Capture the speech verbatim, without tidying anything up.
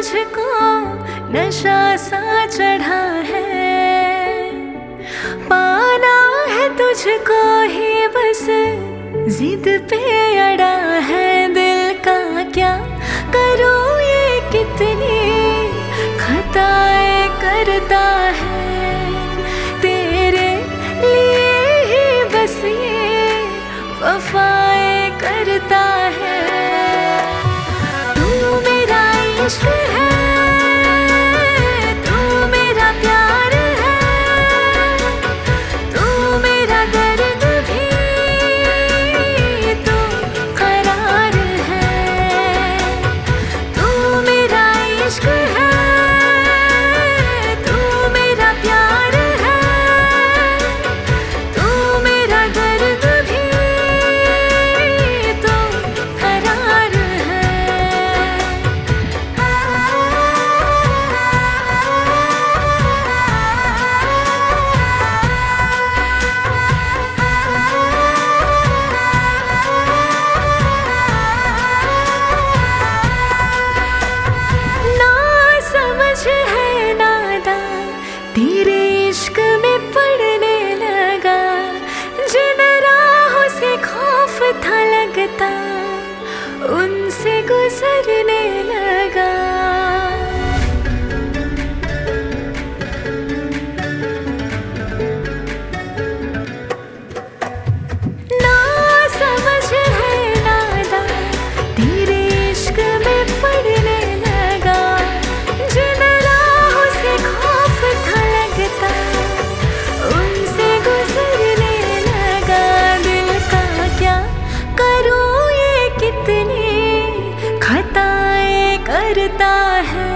मुझको नशा सा चढ़ा है, पाना है तुझको ही बस जिद पे अड़ा है। दिल का क्या करूं ये कितनी खताएं करता है, तेरे लिए ही बस ये वफाएं करता है। तू मेरा इश्क है, तू मेरा प्यार है, तू मेरा दर्द भी तो करार है। तू मेरा इश्क है, तू मेरा प्यार है, तू मेरा दर्द भी तो करार है। है नादा तेरे इश्क में पड़ने लगा, जिन राहों से खौफ था लगता उनसे गुजरने लगा। ना समझ है नादा तेरे इश्क में पड़ने लगा, जिन राहों से खौफ था लगता उनसे गुजरने लगा। दिल का क्या करूं ये कितनी खताएं करता है,